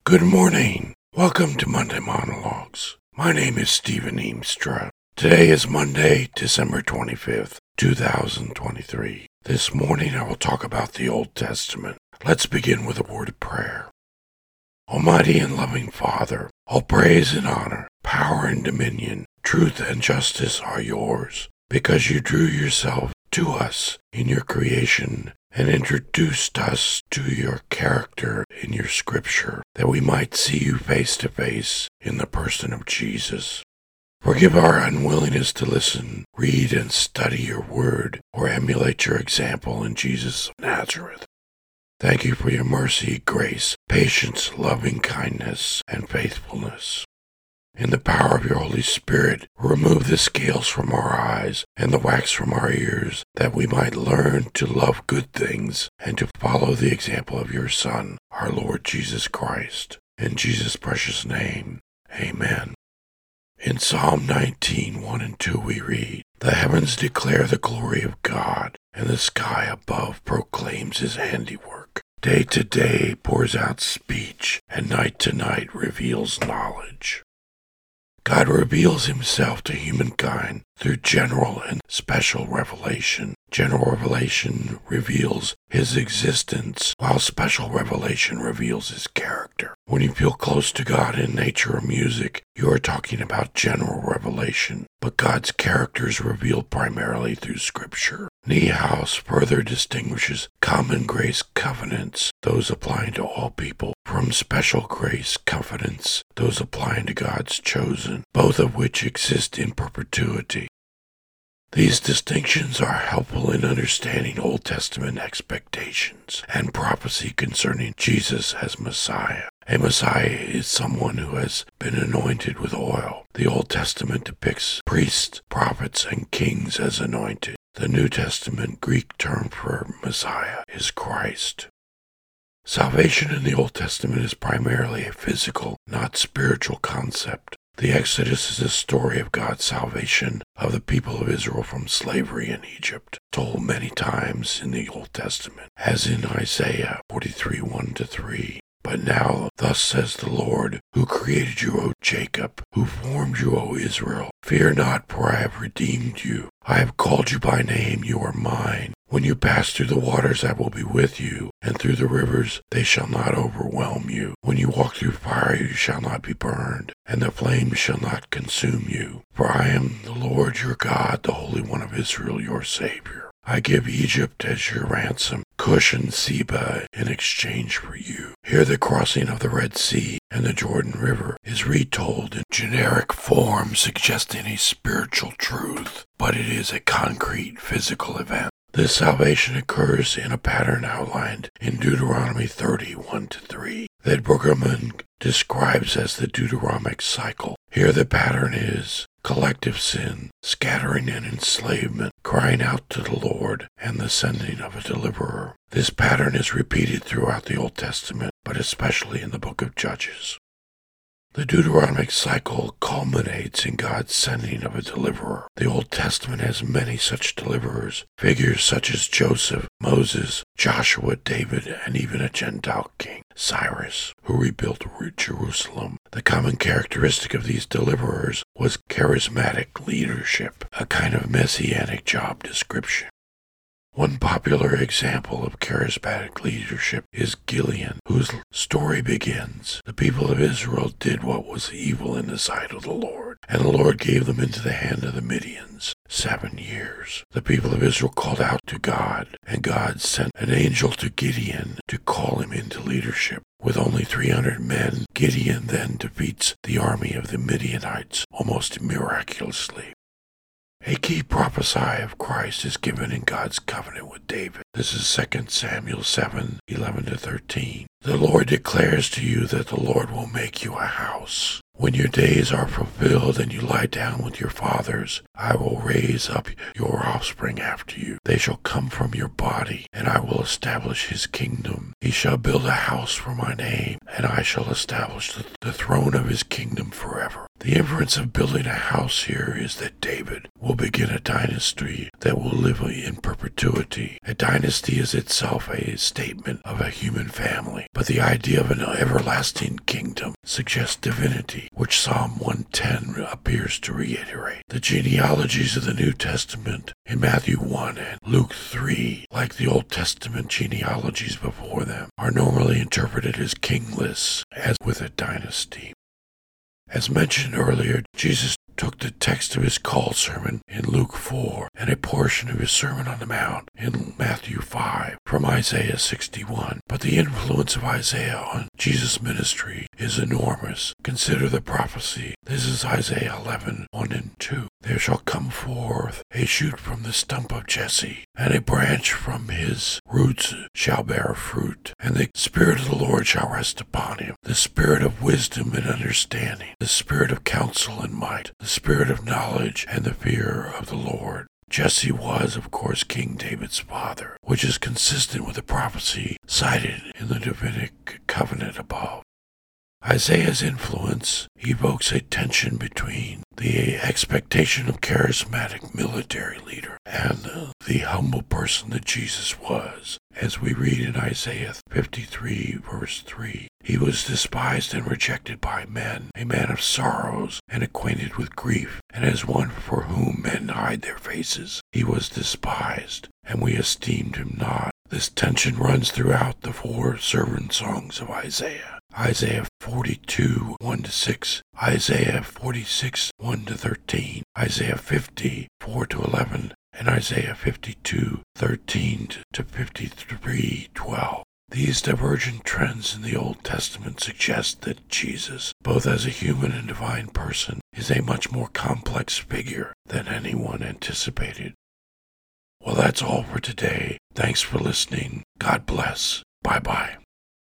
Good morning. Welcome to Monday Monologues. My name is Stephen Eamstra. Today is Monday, December 25th, 2023. This morning I will talk about the Old Testament. Let's begin with a word of prayer. Almighty and loving Father, all praise and honor, power and dominion, truth and justice are yours, because you drew yourself to us in your creation and introduced us to your character in your scripture, that we might see you face to face in the person of Jesus. Forgive our unwillingness to listen, read, and study your word, or emulate your example in Jesus of Nazareth. Thank you for your mercy, grace, patience, loving kindness, and faithfulness. In the power of your Holy Spirit, remove the scales from our eyes and the wax from our ears, that we might learn to love good things and to follow the example of your Son, our Lord Jesus Christ. In Jesus' precious name, amen. In Psalm 19, 1 and 2 we read, "The heavens declare the glory of God, and the sky above proclaims his handiwork. Day to day pours out speech, and night to night reveals knowledge." God reveals himself to humankind through general and special revelation. General revelation reveals his existence, while special revelation reveals his character. When you feel close to God in nature or music, you are talking about general revelation, but God's character is revealed primarily through Scripture. Niehaus further distinguishes common grace covenants, those applying to all people, from special grace covenants, those applying to God's chosen, both of which exist in perpetuity. These distinctions are helpful in understanding Old Testament expectations and prophecy concerning Jesus as Messiah. A Messiah is someone who has been anointed with oil. The Old Testament depicts priests, prophets, and kings as anointed. The New Testament Greek term for Messiah is Christ. Salvation in the Old Testament is primarily a physical, not spiritual concept. The Exodus is a story of God's salvation of the people of Israel from slavery in Egypt, told many times in the Old Testament, as in Isaiah 43, 1-3. "But now, thus says the Lord, who created you, O Jacob, who formed you, O Israel. Fear not, for I have redeemed you. I have called you by name, you are mine. When you pass through the waters, I will be with you, and through the rivers, they shall not overwhelm you. When you walk through fire, you shall not be burned, and the flames shall not consume you. For I am the Lord your God, the Holy One of Israel, your Savior. I give Egypt as your ransom, Cush and Seba in exchange for you." Here the crossing of the Red Sea and the Jordan River is retold in generic form, suggesting a spiritual truth, but it is a concrete physical event. This salvation occurs in a pattern outlined in Deuteronomy 30, 1-3, that Brueggemann describes as the Deuteronomic cycle. Here the pattern is collective sin, scattering and enslavement, crying out to the Lord, and the sending of a deliverer. This pattern is repeated throughout the Old Testament, but especially in the book of Judges. The Deuteronomic cycle culminates in God's sending of a deliverer. The Old Testament has many such deliverers, figures such as Joseph, Moses, Joshua, David, and even a Gentile king, Cyrus, who rebuilt Jerusalem. The common characteristic of these deliverers was charismatic leadership, a kind of messianic job description. One popular example of charismatic leadership is Gideon, whose story begins, "The people of Israel did what was evil in the sight of the Lord, and the Lord gave them into the hand of the Midians 7 years. The people of Israel called out to God, and God sent an angel to Gideon to call him into leadership. With only 300 men, Gideon then defeats the army of the Midianites almost miraculously." A key prophecy of Christ is given in God's covenant with David. This is 2 Samuel 7, 11-13. "The Lord declares to you that the Lord will make you a house. When your days are fulfilled and you lie down with your fathers, I will raise up your offspring after you. They shall come from your body, and I will establish his kingdom. He shall build a house for my name, and I shall establish the throne of his kingdom forever. The inference of building a house here is that David will begin a dynasty that will live in perpetuity. A dynasty is itself a statement of a human family, but the idea of an everlasting kingdom suggests divinity, which Psalm 110 appears to reiterate. The genealogies of the New Testament in Matthew 1 and Luke 3, like the Old Testament genealogies before them, are normally interpreted as kingless, as with a dynasty. As mentioned earlier, Jesus took the text of his call sermon in Luke 4 and a portion of his Sermon on the Mount in Matthew 5 from Isaiah 61. But the influence of Isaiah on Jesus' ministry is enormous. Consider the prophecy. This is Isaiah 11, 1 and 2. There shall come forth a shoot from the stump of Jesse, and a branch from his roots shall bear fruit. And the Spirit of the Lord shall rest upon him, the Spirit of wisdom and understanding, the Spirit of counsel and might, the Spirit of knowledge and the fear of the Lord. Jesse was, of course, King David's father, which is consistent with the prophecy cited in the Davidic covenant above. Isaiah's influence evokes a tension between the expectation of charismatic military leader and the humble person that Jesus was. As we read in Isaiah 53, verse 3, he was despised and rejected by men, a man of sorrows and acquainted with grief, and as one for whom men hide their faces. He was despised, and we esteemed him not. This tension runs throughout the 4 servant songs of Isaiah. Isaiah 42, 1-6, Isaiah 46, 1-13, Isaiah 50, 4-11, and Isaiah 52, 13-53, 12. These divergent trends in the Old Testament suggest that Jesus, both as a human and divine person, is a much more complex figure than anyone anticipated. Well, that's all for today. Thanks for listening. God bless. Bye-bye.